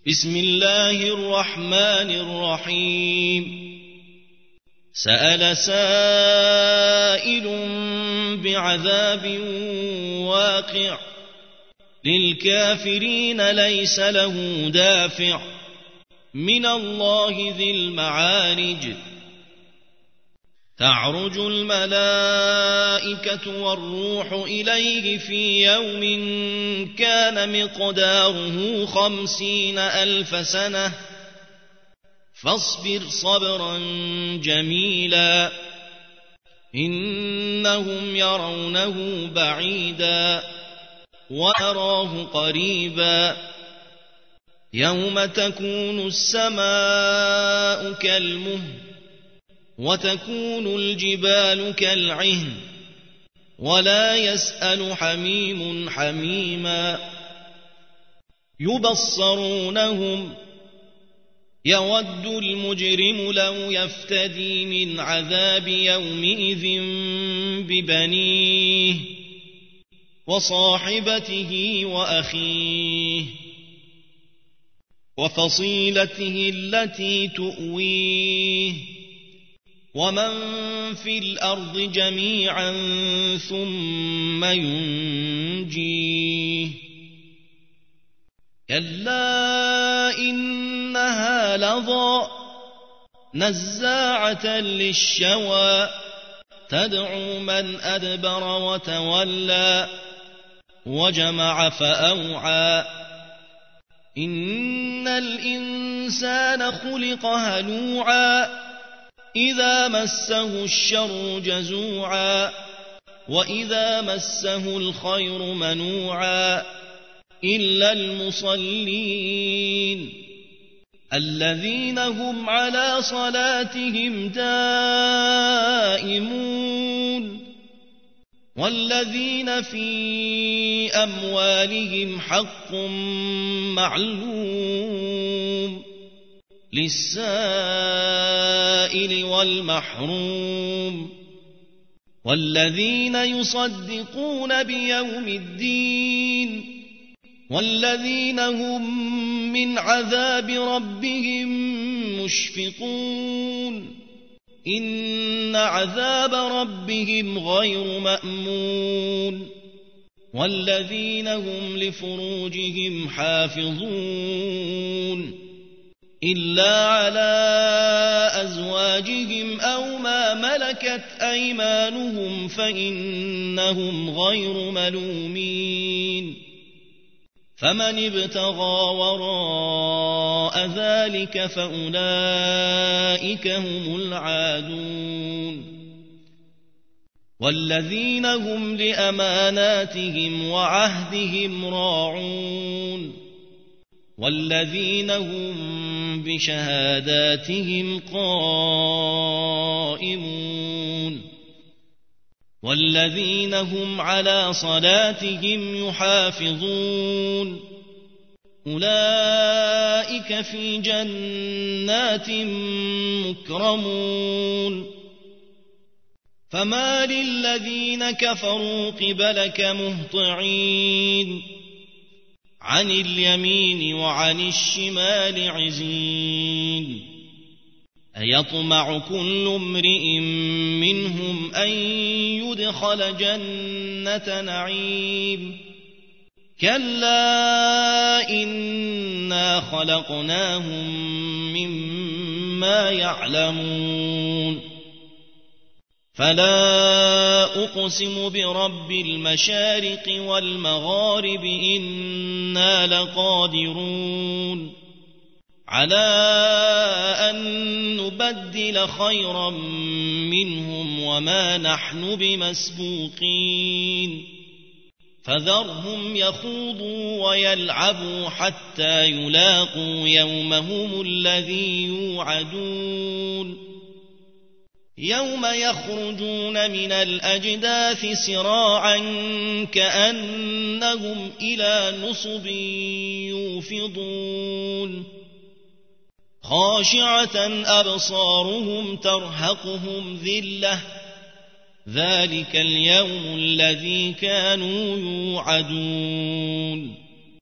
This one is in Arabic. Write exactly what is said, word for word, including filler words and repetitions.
بسم الله الرحمن الرحيم سأل سائل بعذاب واقع للكافرين ليس له دافع من الله ذي المعارج تعرج الملائكة والروح إليه في يوم كان مقداره خمسين ألف سنة فاصبر صبرا جميلا إنهم يرونه بعيدا وأراه قريبا يوم تكون السماء كالمهل وتكون الجبال كالعهن ولا يسأل حميم حميما يبصرونهم يود المجرم لو يفتدي من عذاب يومئذ ببنيه وصاحبته وأخيه وفصيلته التي تؤويه ومن في الأرض جميعا ثم ينجيه كلا إنها لظى نزاعة للشوى تدعو من أدبر وتولى وجمع فأوعى إن الإنسان خلق هلوعا إذا مسه الشر جزوعا وإذا مسه الخير منوعا إلا المصلين الذين هم على صلاتهم دائمون والذين في أموالهم حق معلوم للسائل والمحروم والذين يصدقون بيوم الدين والذين هم من عذاب ربهم مشفقون إن عذاب ربهم غير مأمون والذين هم لفروجهم حافظون إلا على أزواجهم أو ما ملكت أيمانهم فإنهم غير ملومين فمن ابتغى وراء ذلك فأولئك هم العادون والذين هم لأماناتهم وعهدهم راعون والذين هم بشهاداتهم قائمون والذين هم على صلاتهم يحافظون أولئك في جنات مكرمون فما للذين كفروا قبلك مهطعين عن اليمين وعن الشمال عزين أيطمع كل امرئ منهم أن يدخل جنة نعيم كلا إنا خلقناهم مما يعلمون فلا أقسم برب المشارق والمغارب إنا لقادرون على أن نبدل خيرا منهم وما نحن بمسبوقين فذرهم يخوضوا ويلعبوا حتى يلاقوا يومهم الذي يوعدون يوم يخرجون من الأجداث سراعا كأنهم إلى نصب يوفضون خاشعة أبصارهم ترهقهم ذلة ذلك اليوم الذي كانوا يوعدون